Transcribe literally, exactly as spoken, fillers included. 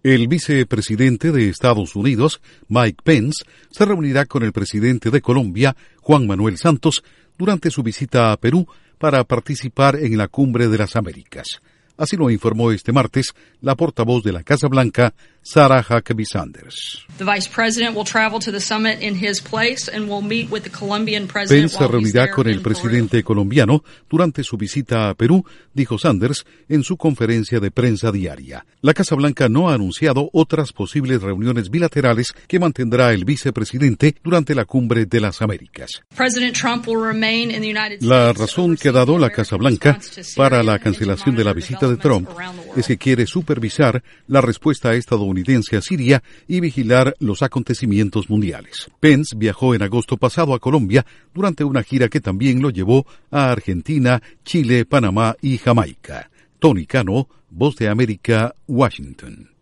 El vicepresidente de Estados Unidos, Mike Pence, se reunirá con el presidente de Colombia, Juan Manuel Santos, durante su visita a Perú para participar en la Cumbre de las Américas. Así lo informó este martes la portavoz de la Casa Blanca, Sarah Huckabee Sanders. Pence se reunirá con el presidente colombiano durante su visita a Perú, dijo Sanders en su conferencia de prensa diaria. La Casa Blanca no ha anunciado otras posibles reuniones bilaterales que mantendrá el vicepresidente durante la Cumbre de las Américas. La razón que ha dado la Casa Blanca para la cancelación de la visita de Trump es que quiere supervisar la respuesta estadounidense a Siria y vigilar los acontecimientos mundiales. Pence viajó en agosto pasado a Colombia durante una gira que también lo llevó a Argentina, Chile, Panamá y Jamaica. Tony Cano, Voz de América, Washington.